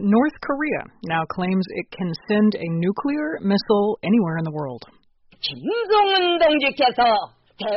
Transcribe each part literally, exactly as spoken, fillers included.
North Korea now claims it can send a nuclear missile anywhere in the world. 김정은 동지께서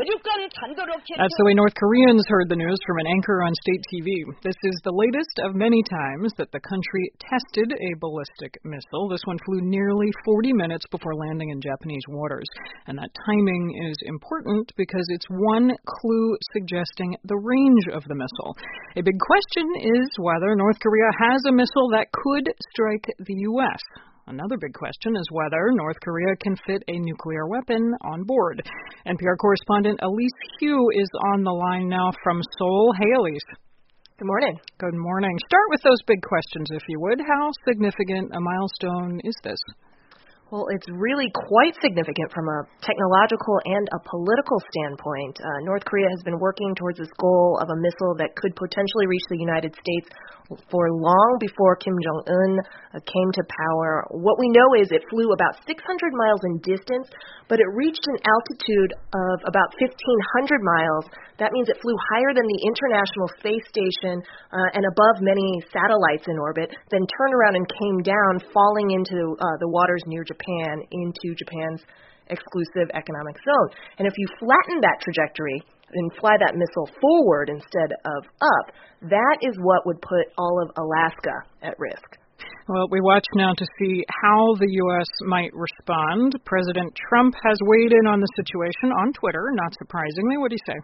That's the way North Koreans heard the news from an anchor on state T V. This is the latest of many times that the country tested a ballistic missile. This one flew nearly forty minutes before landing in Japanese waters. And that timing is important because it's one clue suggesting the range of the missile. A big question is whether North Korea has a missile that could strike the U S Another big question is whether North Korea can fit a nuclear weapon on board. N P R correspondent Elise Hu is on the line now from Seoul. Hey, Elise. Good morning. Good morning. Start with those big questions, if you would. How significant a milestone is this? Well, it's really quite significant from a technological and a political standpoint. Uh, North Korea has been working towards this goal of a missile that could potentially reach the United States for long before Kim Jong-un uh, came to power. What we know is it flew about six hundred miles in distance, but it reached an altitude of about fifteen hundred miles. That means it flew higher than the International Space Station uh, and above many satellites in orbit, then turned around and came down, falling into uh, the waters near Japan, into Japan's exclusive economic zone. And if you flatten that trajectory and fly that missile forward instead of up, that is what would put all of Alaska at risk. Well, we watch now to see how the U S might respond. President Trump has weighed in on the situation on Twitter, not surprisingly. What do you say?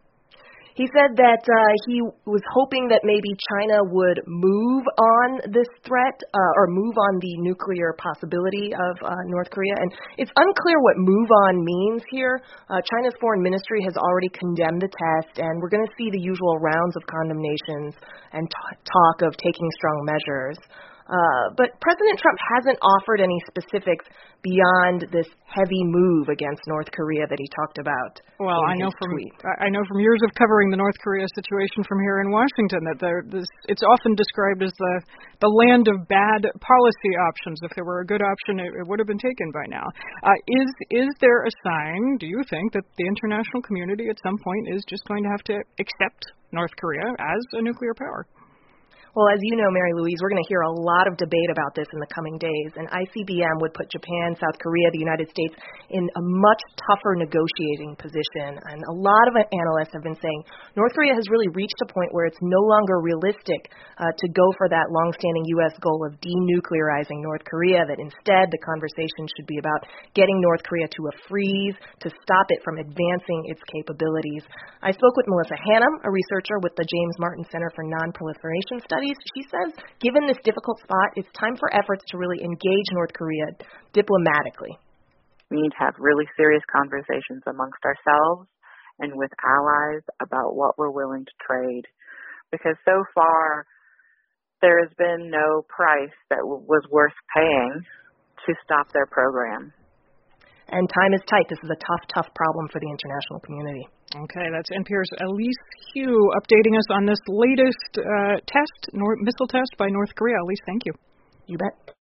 He said that uh, he was hoping that maybe China would move on this threat uh, or move on the nuclear possibility of uh, North Korea. And it's unclear what move on means here. Uh, China's foreign ministry has already condemned the test, and we're going to see the usual rounds of condemnations and t- talk of taking strong measures. Uh, but President Trump hasn't offered any specifics beyond this heavy move against North Korea that he talked about. Well, I know from tweet. I know from years of covering the North Korea situation from here in Washington that there, this, it's often described as the the land of bad policy options. If there were a good option, it, it would have been taken by now. Uh, is is there a sign, do you think, that the international community at some point is just going to have to accept North Korea as a nuclear power? Well, as you know, Mary Louise, we're going to hear a lot of debate about this in the coming days, and I C B M would put Japan, South Korea, the United States in a much tougher negotiating position. And a lot of analysts have been saying North Korea has really reached a point where it's no longer realistic uh, to go for that longstanding U S goal of denuclearizing North Korea, that instead the conversation should be about getting North Korea to a freeze to stop it from advancing its capabilities. I spoke with Melissa Hannum, a researcher with the James Martin Center for Non-Proliferation Studies. She says, given this difficult spot, it's time for efforts to really engage North Korea diplomatically. We need to have really serious conversations amongst ourselves and with allies about what we're willing to trade. Because so far, there has been no price that w- was worth paying to stop their program. And time is tight. This is a tough, tough problem for the international community. Okay, that's N P R's Elise Hu updating us on this latest uh, test, nor- missile test by North Korea. Elise, thank you. You bet.